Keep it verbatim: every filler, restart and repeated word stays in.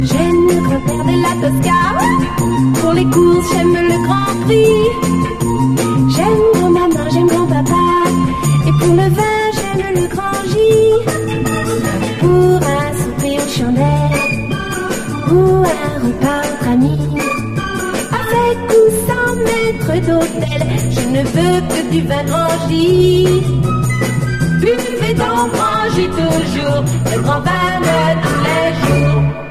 J'aime le grand-père de la Tosca. Pour les courses, j'aime le Grand Prix. J'aime grand-maman, j'aime grand-papa. Et pour le vin, j'aime le Grand J. Pour un souper aux chandelles ou un repas entre amis, avec ou sans maître d'hôtel, je ne veux que du vin Grand J. Buvez donc, mangez toujours le grand vin de tous les jours.